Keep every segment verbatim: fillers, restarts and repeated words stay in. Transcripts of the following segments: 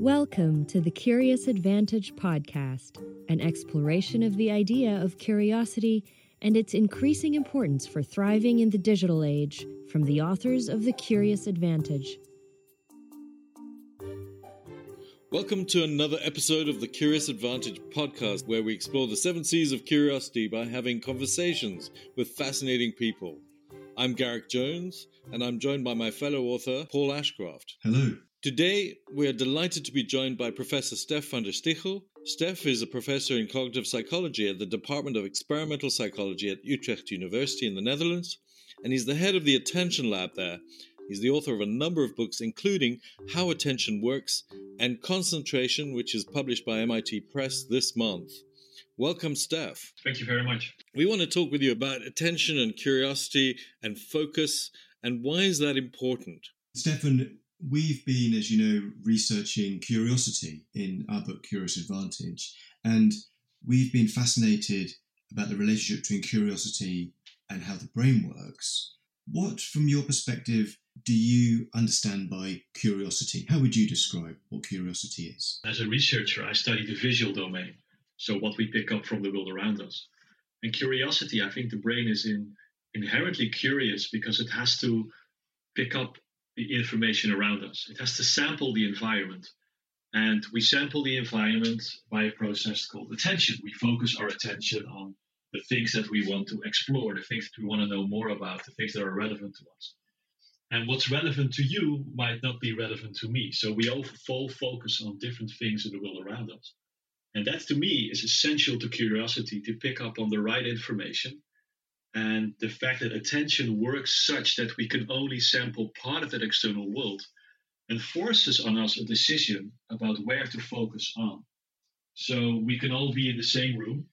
Welcome to the Curious Advantage podcast, an exploration of the idea of curiosity and its increasing importance for thriving in the digital age, from the authors of The Curious Advantage. Welcome to another episode of the Curious Advantage podcast, where we explore the seven C's of curiosity by having conversations with fascinating people. I'm Garrick Jones, and I'm joined by my fellow author, Paul Ashcroft. Hello. Today, we are delighted to be joined by Professor Stef van der Stichel. Stef is a professor in cognitive psychology at the Department of Experimental Psychology at Utrecht University in the Netherlands, and he's the head of the Attention Lab there. He's the author of a number of books, including How Attention Works and Concentration, which is published by M I T Press this month. Welcome, Stef. Thank you very much. We want to talk with you about attention and curiosity and focus, and why is that important? Stefan, we've been, as you know, researching curiosity in our book Curious Advantage, and we've been fascinated about the relationship between curiosity and how the brain works. What, from your perspective, do you understand by curiosity? How would you describe what curiosity is? As a researcher, I study the visual domain, so what we pick up from the world around us. And curiosity, I think the brain is in, inherently curious because it has to pick up the information around us. It has to sample the environment. And we sample the environment by a process called attention. We focus our attention on the things that we want to explore, the things that we want to know more about, the things that are relevant to us. And what's relevant to you might not be relevant to me. So we all full focus on different things in the world around us. And that, to me, is essential to curiosity, to pick up on the right information. And the fact that attention works such that we can only sample part of that external world and forces on us a decision about where to focus on. So we can all be in the same room.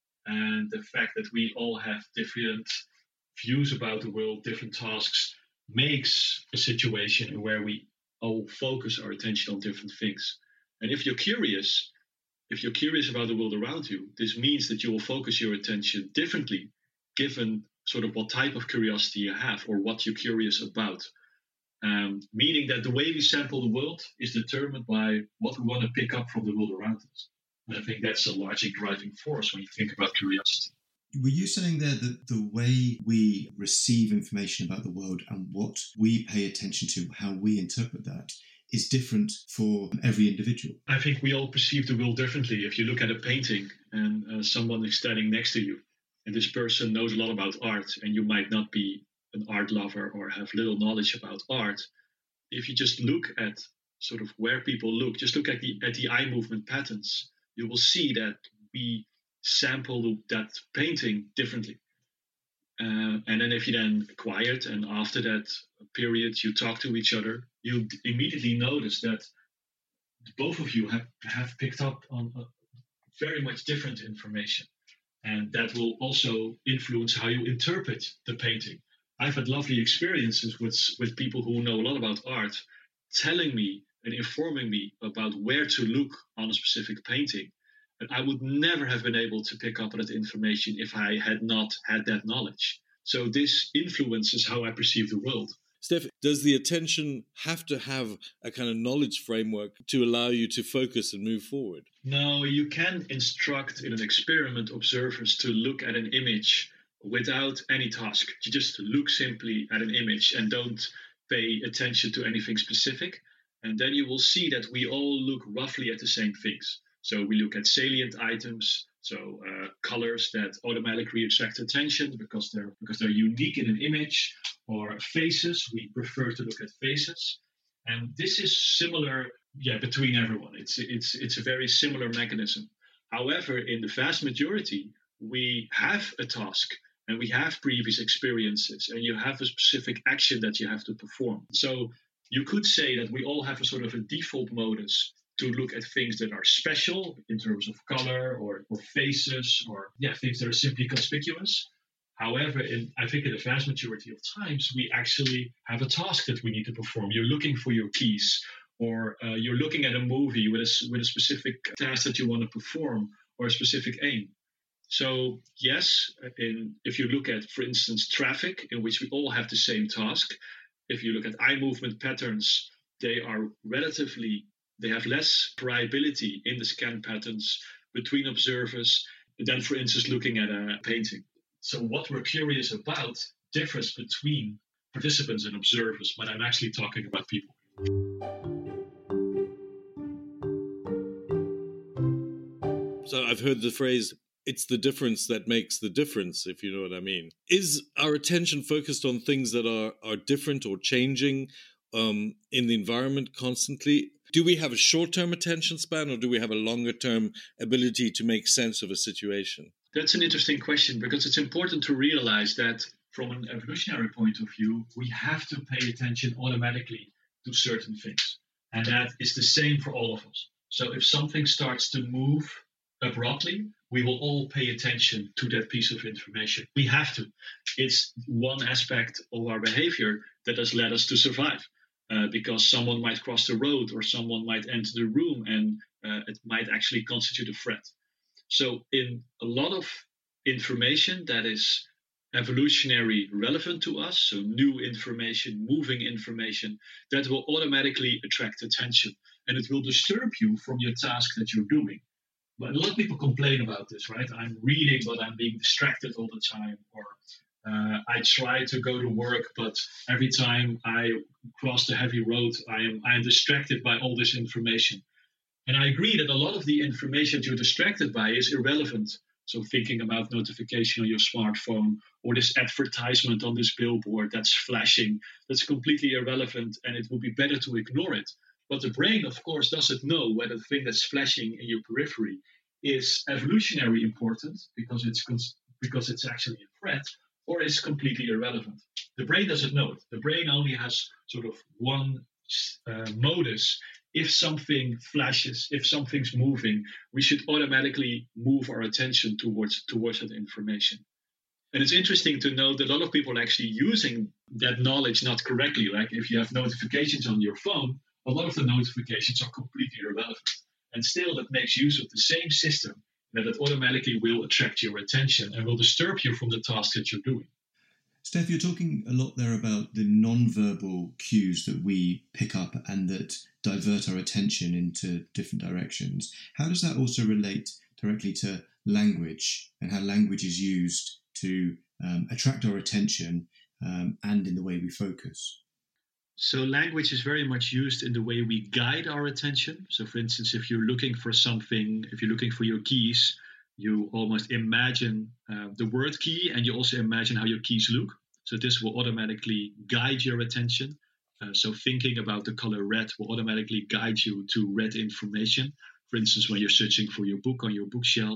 And the fact that we all have different views about the world, different tasks, makes a situation where we all focus our attention on different things. And if you're curious, if you're curious about the world around you, this means that you will focus your attention differently, given sort of what type of curiosity you have or what you're curious about. Um, meaning that the way we sample the world is determined by what we want to pick up from the world around us. And I think that's a largely driving force when you think about curiosity. Were you saying there that the way we receive information about the world and what we pay attention to, how we interpret that, is different for every individual? I think we all perceive the world differently. If you look at a painting and uh, someone is standing next to you, and this person knows a lot about art, and you might not be an art lover or have little knowledge about art, if you just look at sort of where people look, just look at the at the eye movement patterns, you will see that we sample that painting differently. Uh, and then if you then quiet and after that period you talk to each other, you immediately notice that both of you have, have picked up on uh, very much different information. And that will also influence how you interpret the painting. I've had lovely experiences with, with people who know a lot about art telling me and informing me about where to look on a specific painting. And I would never have been able to pick up on that information if I had not had that knowledge. So this influences how I perceive the world. Stef, does the attention have to have a kind of knowledge framework to allow you to focus and move forward? No, you can instruct in an experiment observers to look at an image without any task. You just look simply at an image and don't pay attention to anything specific. And then you will see that we all look roughly at the same things. So we look at salient items, so uh, colors that automatically attract attention because they're because they're unique in an image, or faces. We prefer to look at faces, and this is similar, yeah, between everyone. It's it's it's a very similar mechanism. However, in the vast majority, we have a task and we have previous experiences, and you have a specific action that you have to perform. So you could say that we all have a sort of a default modus to look at things that are special in terms of color or, or faces or yeah things that are simply conspicuous. However, in, I think in the vast majority of times, we actually have a task that we need to perform. You're looking for your keys, or uh, you're looking at a movie with a, with a specific task that you want to perform or a specific aim. So yes, in, if you look at, for instance, traffic, in which we all have the same task, if you look at eye movement patterns, they are relatively They have less variability in the scan patterns between observers than, for instance, looking at a painting. So what we're curious about differs between participants and observers when I'm actually talking about people. So I've heard the phrase, it's the difference that makes the difference, if you know what I mean. Is our attention focused on things that are, are different or changing um, in the environment constantly? Do we have a short-term attention span, or do we have a longer-term ability to make sense of a situation? That's an interesting question, because it's important to realize that from an evolutionary point of view, we have to pay attention automatically to certain things. And that is the same for all of us. So if something starts to move abruptly, we will all pay attention to that piece of information. We have to. It's one aspect of our behavior that has led us to survive. Uh, because someone might cross the road or someone might enter the room, and uh, it might actually constitute a threat. So in a lot of information that is evolutionary relevant to us, so new information, moving information, that will automatically attract attention, and it will disturb you from your task that you're doing. But a lot of people complain about this, right? I'm reading, but I'm being distracted all the time, or Uh, I try to go to work, but every time I cross the heavy road, I am I am distracted by all this information. And I agree that a lot of the information that you're distracted by is irrelevant. So thinking about notification on your smartphone, or this advertisement on this billboard that's flashing, that's completely irrelevant, and it would be better to ignore it. But the brain, of course, doesn't know whether the thing that's flashing in your periphery is evolutionary important because it's because it's actually a threat, or is completely irrelevant. The brain doesn't know it. The brain only has sort of one uh, modus. If something flashes, if something's moving, we should automatically move our attention towards, towards that information. And it's interesting to know that a lot of people are actually using that knowledge not correctly. Like if you have notifications on your phone, a lot of the notifications are completely irrelevant. And still that makes use of the same system, that it automatically will attract your attention and will disturb you from the task that you're doing. Steph, you're talking a lot there about the non-verbal cues that we pick up and that divert our attention into different directions. How does that also relate directly to language and how language is used to um, attract our attention um, and in the way we focus? So language is very much used in the way we guide our attention. So for instance, if you're looking for something, if you're looking for your keys, you almost imagine uh, the word key, and you also imagine how your keys look. So this will automatically guide your attention. Uh, so thinking about the color red will automatically guide you to red information. For instance, when you're searching for your book on your bookshelf.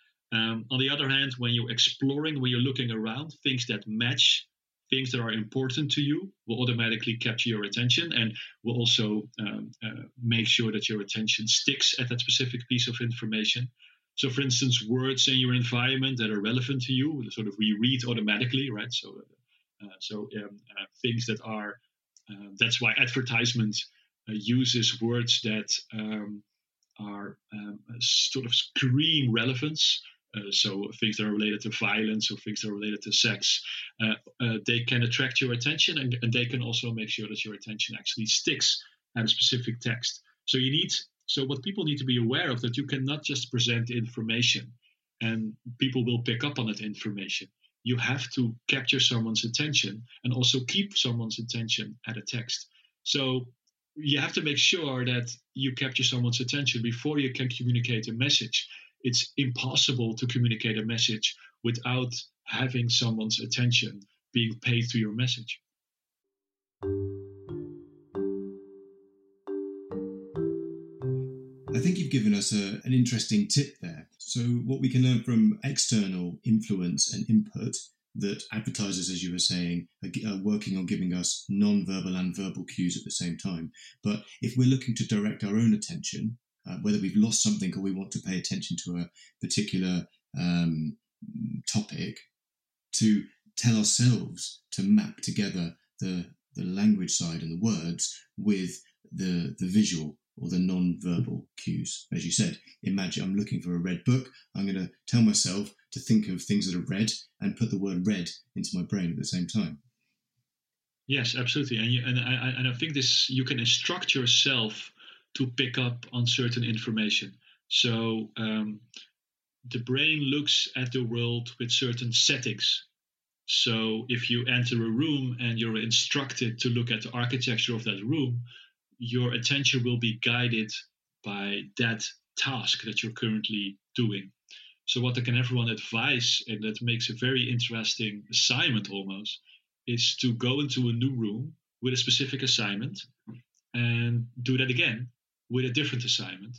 Um, on the other hand, when you're exploring, when you're looking around, things that match things that are important to you will automatically capture your attention, and will also um, uh, make sure that your attention sticks at that specific piece of information. So, for instance, words in your environment that are relevant to you, sort of we read automatically, right? So, uh, so um, uh, things that are, uh, that's why advertisement uh, uses words that um, are um, sort of scream relevance. Uh, so things that are related to violence or things that are related to sex, uh, uh, they can attract your attention, and, and they can also make sure that your attention actually sticks at a specific text. So you need, so what people need to be aware of, that you cannot just present information and people will pick up on that information. You have to capture someone's attention and also keep someone's attention at a text. So you have to make sure that you capture someone's attention before you can communicate a message. It's impossible to communicate a message without having someone's attention being paid to your message. I think you've given us a, an interesting tip there. So what we can learn from external influence and input, that advertisers, as you were saying, are, are working on giving us non-verbal and verbal cues at the same time. But if we're looking to direct our own attention, Uh, whether we've lost something or we want to pay attention to a particular um, topic, to tell ourselves to map together the the language side and the words with the the visual or the non-verbal cues. As you said, imagine I'm looking for a red book. I'm going to tell myself to think of things that are red and put the word red into my brain at the same time. Yes, absolutely. And you, and I and I think this, you can instruct yourself to pick up on certain information. So um, the brain looks at the world with certain settings. So if you enter a room and you're instructed to look at the architecture of that room, your attention will be guided by that task that you're currently doing. So what I can everyone advise, and that makes a very interesting assignment almost, is to go into a new room with a specific assignment and do that again with a different assignment.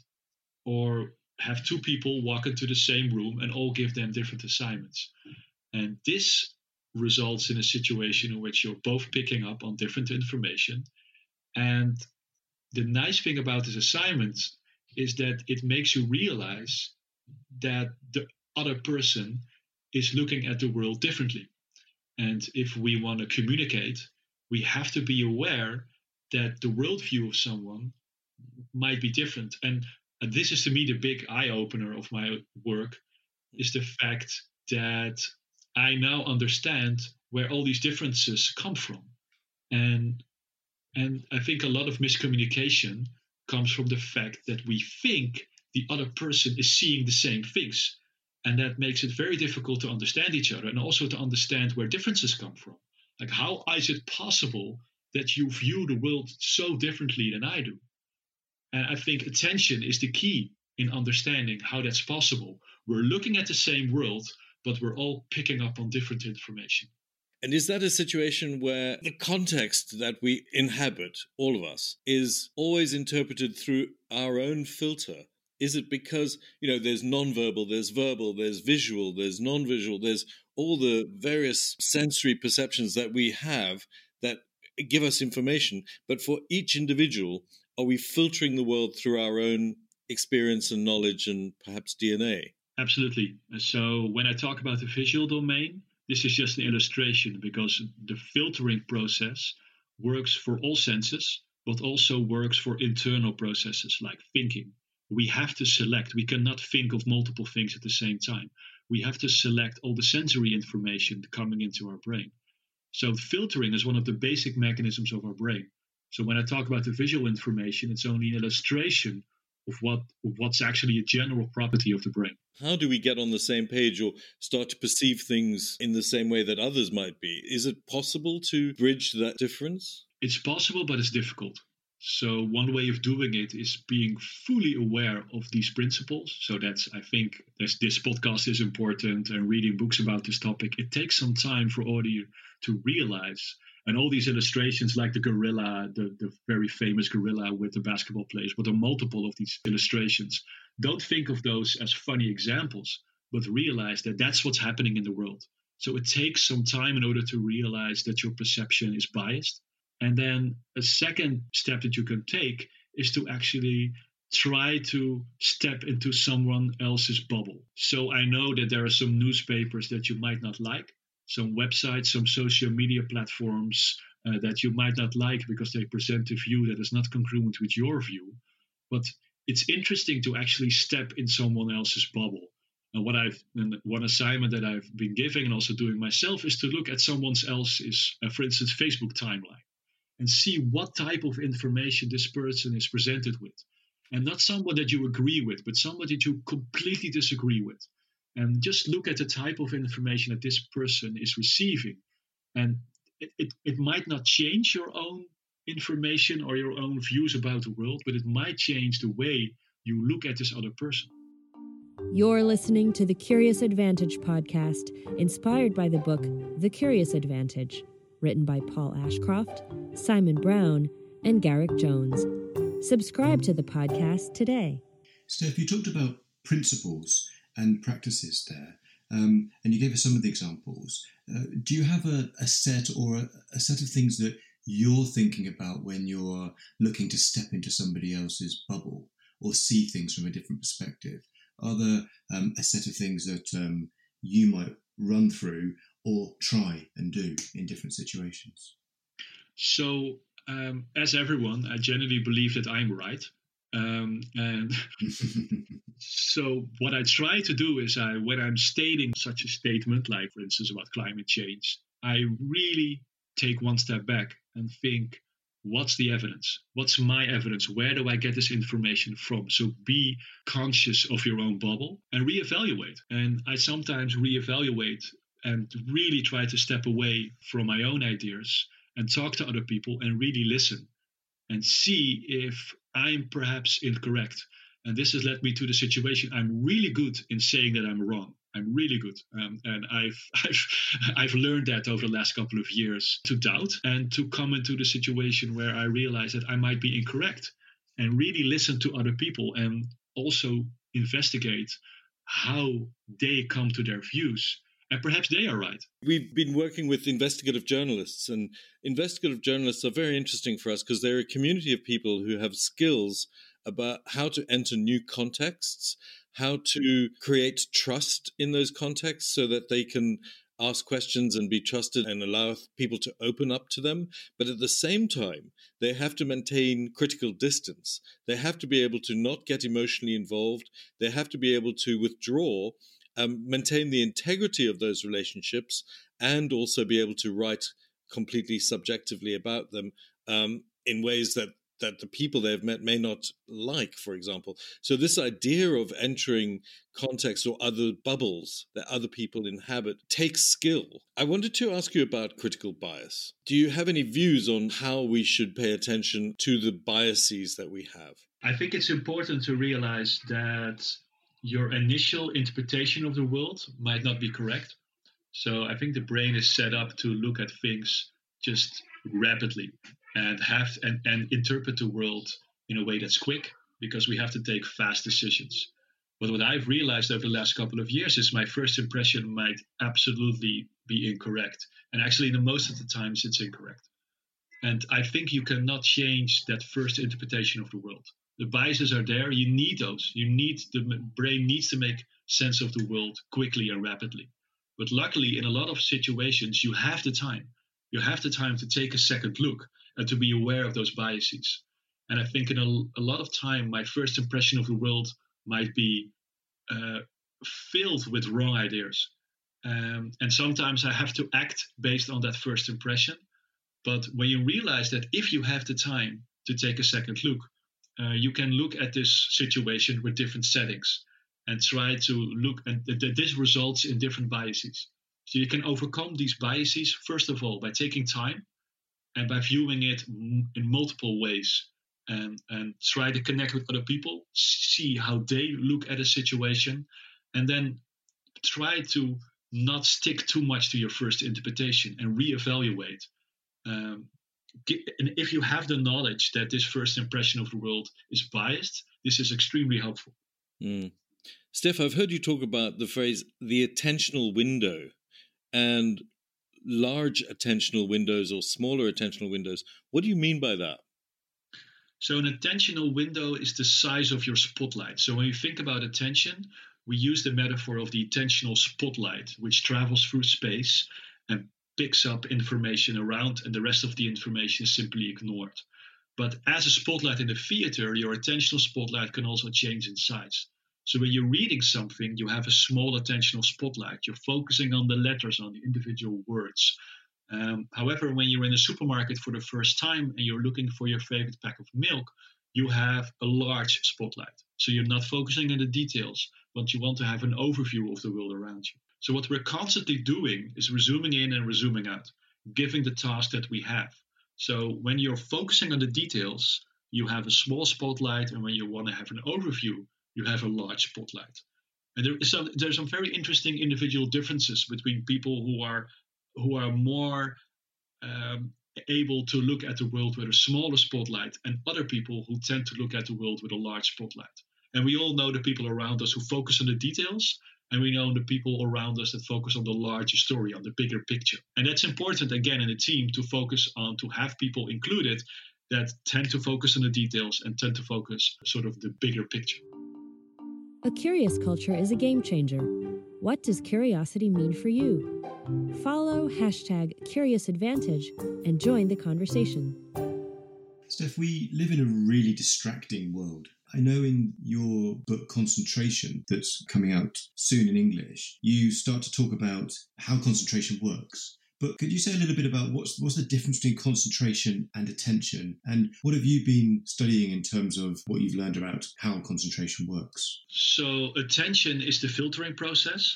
Or have two people walk into the same room and all give them different assignments. And this results in a situation in which you're both picking up on different information. And the nice thing about this assignment is that it makes you realize that the other person is looking at the world differently. And if we want to communicate, we have to be aware that the worldview of someone might be different. And this is to me the big eye-opener of my work, is the fact that I now understand where all these differences come from. And and I think a lot of miscommunication comes from the fact that we think the other person is seeing the same things. And that makes it very difficult to understand each other and also to understand where differences come from. Like, how is it possible that you view the world so differently than I do? And I think attention is the key in understanding how that's possible. We're looking at the same world, but we're all picking up on different information. And is that a situation where the context that we inhabit, all of us, is always interpreted through our own filter? Is it because, you know, there's non-verbal, there's verbal, there's visual, there's non-visual, there's all the various sensory perceptions that we have that give us information, but for each individual, are we filtering the world through our own experience and knowledge and perhaps D N A? Absolutely. So when I talk about the visual domain, this is just an illustration, because the filtering process works for all senses, but also works for internal processes like thinking. We have to select. We cannot think of multiple things at the same time. We have to select all the sensory information coming into our brain. So filtering is one of the basic mechanisms of our brain. So when I talk about the visual information, it's only an illustration of what of what's actually a general property of the brain. How do we get on the same page or start to perceive things in the same way that others might be? Is it possible to bridge that difference? It's possible, but it's difficult. So one way of doing it is being fully aware of these principles. So that's, I think, this, this podcast is important, and reading books about this topic. It takes some time for audio to realize. And all these illustrations, like the gorilla, the, the very famous gorilla with the basketball players, but there are multiple of these illustrations. Don't think of those as funny examples, but realize that that's what's happening in the world. So it takes some time in order to realize that your perception is biased. And then a second step that you can take is to actually try to step into someone else's bubble. So I know that there are some newspapers that you might not like, some websites, some social media platforms uh, that you might not like because they present a view that is not congruent with your view. But it's interesting to actually step in someone else's bubble. And what I've, and one assignment that I've been giving and also doing myself is to look at someone else's, uh, for instance, Facebook timeline, and see what type of information this person is presented with. And not someone that you agree with, but someone that you completely disagree with. And just look at the type of information that this person is receiving. And it, it, it might not change your own information or your own views about the world, but it might change the way you look at this other person. You're listening to the Curious Advantage podcast, inspired by the book The Curious Advantage, written by Paul Ashcroft, Simon Brown, and Garrick Jones. Subscribe to the podcast today. Steph, you talked about principles and practices there, um, and you gave us some of the examples. Uh, do you have a, a set or a, a set of things that you're thinking about when you're looking to step into somebody else's bubble or see things from a different perspective? Are there um, a set of things that um, you might run through or try and do in different situations? So, um, as everyone, I generally believe that I'm right. Um, and so what I try to do is I, when I'm stating such a statement, like for instance about climate change, I really take one step back and think, what's the evidence? What's my evidence? Where do I get this information from? So be conscious of your own bubble and reevaluate. And I sometimes reevaluate and really try to step away from my own ideas and talk to other people and really listen and see if I'm perhaps incorrect. And this has led me to the situation. I'm really good in saying that I'm wrong. I'm really good, um, and I've I've I've learned that over the last couple of years to doubt and to come into the situation where I realize that I might be incorrect, and really listen to other people and also investigate how they come to their views. And perhaps they are right. We've been working with investigative journalists, and investigative journalists are very interesting for us because they're a community of people who have skills about how to enter new contexts, how to create trust in those contexts so that they can ask questions and be trusted and allow people to open up to them. But at the same time, they have to maintain critical distance. They have to be able to not get emotionally involved. They have to be able to withdraw, um, maintain the integrity of those relationships, and also be able to write completely subjectively about them um, in ways that that the people they've met may not like, for example. So this idea of entering contexts or other bubbles that other people inhabit takes skill. I wanted to ask you about critical bias. Do you have any views on how we should pay attention to the biases that we have? I think it's important to realize that your initial interpretation of the world might not be correct. So I think the brain is set up to look at things just rapidly and have and, and interpret the world in a way that's quick, because we have to take fast decisions. But what I've realized over the last couple of years is my first impression might absolutely be incorrect. And actually, the most of the times it's incorrect. And I think you cannot change that first interpretation of the world. The biases are there. You need those. You need the brain needs to make sense of the world quickly and rapidly. But luckily, in a lot of situations, you have the time. You have the time to take a second look and to be aware of those biases. And I think in a, a lot of time, my first impression of the world might be uh, filled with wrong ideas. Um, and sometimes I have to act based on that first impression. But when you realize that if you have the time to take a second look, uh, you can look at this situation with different settings and try to look, and th- this results in different biases. So you can overcome these biases, first of all, by taking time and by viewing it in multiple ways, and, and try to connect with other people, see how they look at a situation, and then try to not stick too much to your first interpretation and reevaluate. Um, and if you have the knowledge that this first impression of the world is biased, this is extremely helpful. Mm. Steph, I've heard you talk about the phrase the attentional window and large attentional windows or smaller attentional windows. What do you mean by that? So an attentional window is the size of your spotlight. So when you think about attention, we use the metaphor of the attentional spotlight, which travels through space and picks up information around, and the rest of the information is simply ignored. But as a spotlight in a theater, your attentional spotlight can also change in size. So when you're reading something, you have a small attentional spotlight. You're focusing on the letters, on the individual words. Um, however, when you're in a supermarket for the first time and you're looking for your favorite pack of milk, you have a large spotlight. So you're not focusing on the details, but you want to have an overview of the world around you. So what we're constantly doing is resuming in and resuming out, giving the task that we have. So when you're focusing on the details, you have a small spotlight, and when you want to have an overview, you have a large spotlight. And there is some, there's some very interesting individual differences between people who are who are more um, able to look at the world with a smaller spotlight, and other people who tend to look at the world with a large spotlight. And we all know the people around us who focus on the details, and we know the people around us that focus on the larger story, on the bigger picture. And that's important, again, in a team to focus on, to have people included that tend to focus on the details and tend to focus sort of the bigger picture. A curious culture is a game changer. What does curiosity mean for you? Follow hashtag CuriousAdvantage and join the conversation. Steph, we live in a really distracting world. I know in your book Concentration, that's coming out soon in English, you start to talk about how concentration works. But could you say a little bit about what's what's the difference between concentration and attention? And what have you been studying in terms of what you've learned about how concentration works? So attention is the filtering process.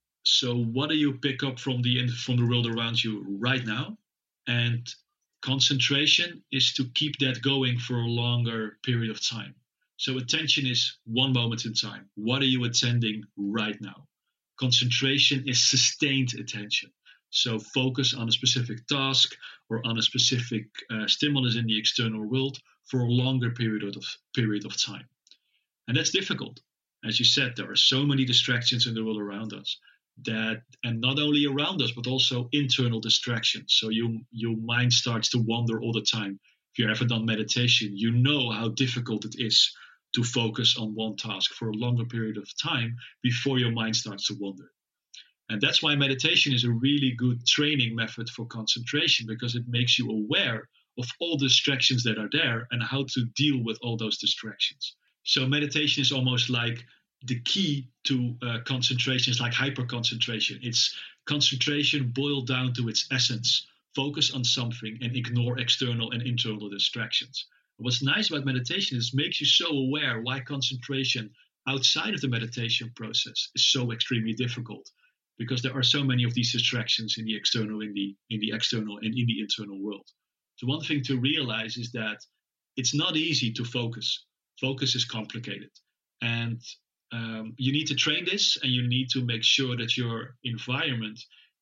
So what do you pick up from the from the world around you right now? And concentration is to keep that going for a longer period of time. So attention is one moment in time. What are you attending right now? Concentration is sustained attention. So focus on a specific task or on a specific uh, stimulus in the external world for a longer period of period of time. And that's difficult. As you said, there are so many distractions in the world around us that, and not only around us, but also internal distractions. So you, your mind starts to wander all the time. If you've ever done meditation, you know how difficult it is to focus on one task for a longer period of time before your mind starts to wander. And that's why meditation is a really good training method for concentration, because it makes you aware of all the distractions that are there and how to deal with all those distractions. So meditation is almost like the key to uh, concentration. Is like hyper-concentration. It's concentration boiled down to its essence. Focus on something and ignore external and internal distractions. What's nice about meditation is it makes you so aware why concentration outside of the meditation process is so extremely difficult, because there are so many of these distractions in the external, in the in the external, and in the internal world. So one thing to realize is that it's not easy to focus. Focus is complicated, and um, you need to train this, and you need to make sure that your environment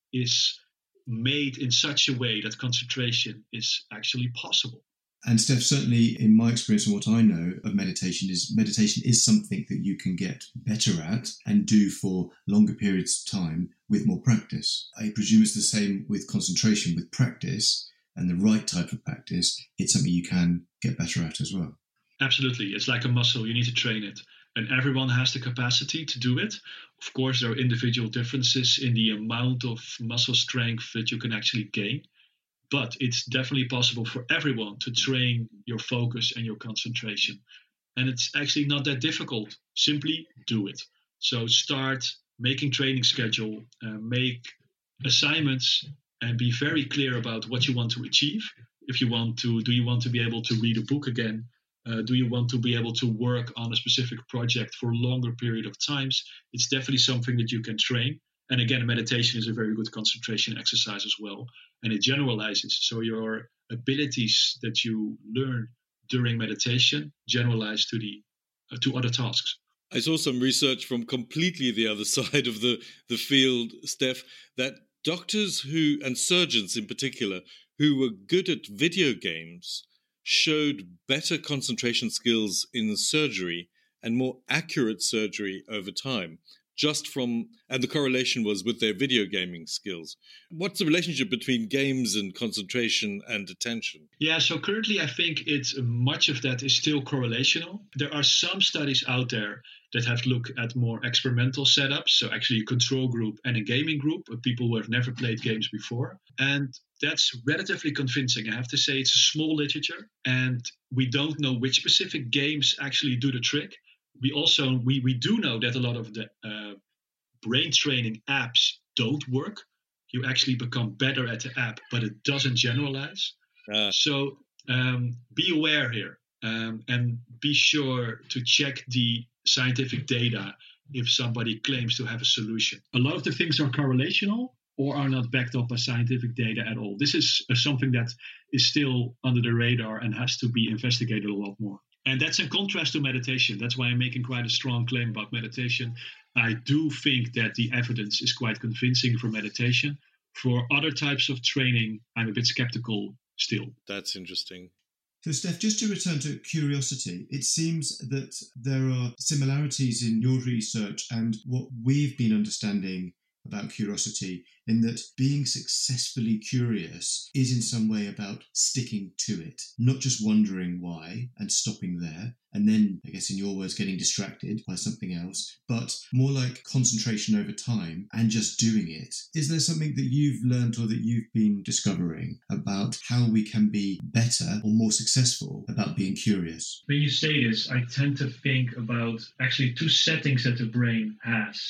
is made in such a way that concentration is actually possible. And Steph, certainly in my experience and what I know of meditation is meditation is something that you can get better at and do for longer periods of time with more practice. I presume it's the same with concentration. With practice and the right type of practice, it's something you can get better at as well. Absolutely. It's like a muscle. You need to train it. And everyone has the capacity to do it. Of course, there are individual differences in the amount of muscle strength that you can actually gain. But it's definitely possible for everyone to train your focus and your concentration. And it's actually not that difficult. Simply do it. So start making training schedule, uh, make assignments, and be very clear about what you want to achieve. If you want to, do you want to be able to read a book again? Uh, do you want to be able to work on a specific project for a longer period of times? It's definitely something that you can train. And again, meditation is a very good concentration exercise as well. And it generalizes. So your abilities that you learn during meditation generalize to the uh, to other tasks. I saw some research from completely the other side of the, the field, Steph, that doctors who, and surgeons in particular, who were good at video games showed better concentration skills in surgery and more accurate surgery over time. Just from, and the correlation was with their video gaming skills. What's the relationship between games and concentration and attention? Yeah, so currently I think it's much of that is still correlational. There are some studies out there that have looked at more experimental setups, so actually a control group and a gaming group of people who have never played games before. And that's relatively convincing. I have to say it's a small literature, and we don't know which specific games actually do the trick. We also, we, we do know that a lot of the uh, brain training apps don't work. You actually become better at the app, but it doesn't generalize. Uh. So um, be aware here um, and be sure to check the scientific data if somebody claims to have a solution. A lot of the things are correlational or are not backed up by scientific data at all. This is uh, something that is still under the radar and has to be investigated a lot more. And that's in contrast to meditation. That's why I'm making quite a strong claim about meditation. I do think that the evidence is quite convincing for meditation. For other types of training, I'm a bit skeptical still. That's interesting. So, Steph, just to return to curiosity, it seems that there are similarities in your research and what we've been understanding about curiosity, in that being successfully curious is in some way about sticking to it, not just wondering why and stopping there, and then, I guess in your words, getting distracted by something else, but more like concentration over time and just doing it. Is there something that you've learned or that you've been discovering about how we can be better or more successful about being curious? When you say this, I tend to think about actually two settings that the brain has.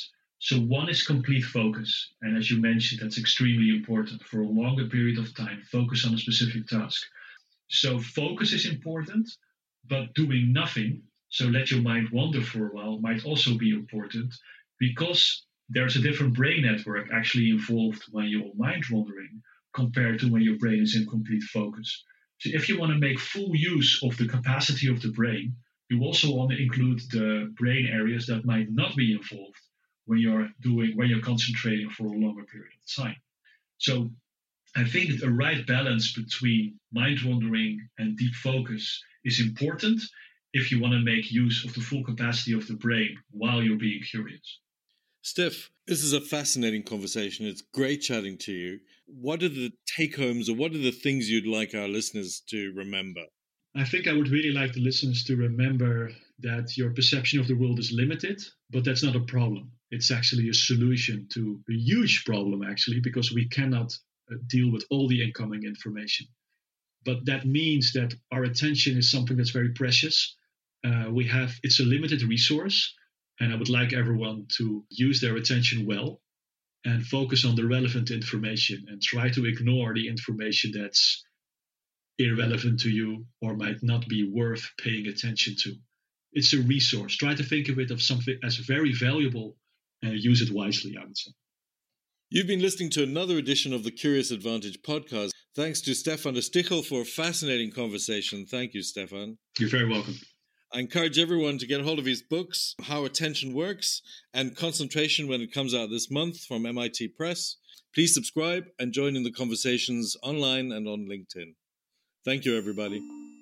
So one is complete focus. And as you mentioned, that's extremely important for a longer period of time. Focus on a specific task. So focus is important, but doing nothing, so let your mind wander for a while, might also be important, because there's a different brain network actually involved when you're mind wandering compared to when your brain is in complete focus. So if you want to make full use of the capacity of the brain, you also want to include the brain areas that might not be involved when you're doing when you're concentrating for a longer period of time. So I think a right balance between mind wandering and deep focus is important if you want to make use of the full capacity of the brain while you're being curious. Steph, this is a fascinating conversation. It's great chatting to you. What are the take-homes or what are the things you'd like our listeners to remember? I think I would really like the listeners to remember that your perception of the world is limited, but that's not a problem. It's actually a solution to a huge problem, actually, because we cannot uh, deal with all the incoming information. But that means that our attention is something that's very precious. Uh, we have it's a limited resource, and I would like everyone to use their attention well and focus on the relevant information and try to ignore the information that's irrelevant to you or might not be worth paying attention to. It's a resource. Try to think of it as something as very valuable and use it wisely, I would say. You've been listening to another edition of the Curious Advantage podcast. Thanks to Stefan de Stichel for a fascinating conversation. Thank you, Stefan. You're very welcome. I encourage everyone to get a hold of his books, How Attention Works and Concentration, when it comes out this month from M I T Press. Please subscribe and join in the conversations online and on LinkedIn. Thank you, everybody.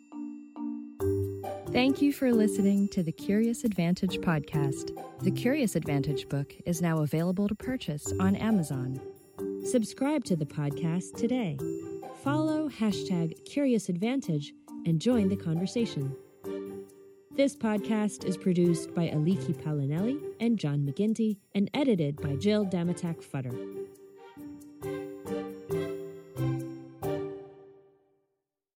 Thank you for listening to the Curious Advantage podcast. The Curious Advantage book is now available to purchase on Amazon. Subscribe to the podcast today. Follow hashtag Curious Advantage and join the conversation. This podcast is produced by Aliki Palinelli and John McGinty and edited by Jill Damatak Futter.